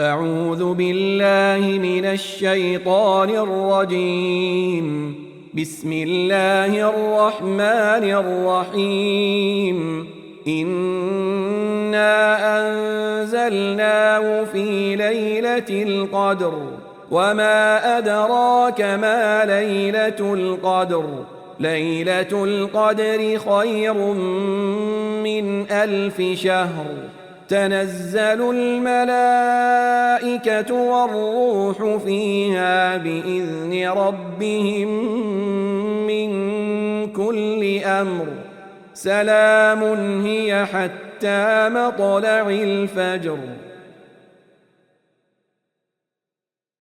أعوذ بالله من الشيطان الرجيم. بسم الله الرحمن الرحيم. إنا أنزلناه في ليلة القدر وما أدراك ما ليلة القدر ليلة القدر خير من 1000 شهر تنزل الملائكة والروح فيها بإذن ربهم من كل أمر سلام هي حتى مطلع الفجر.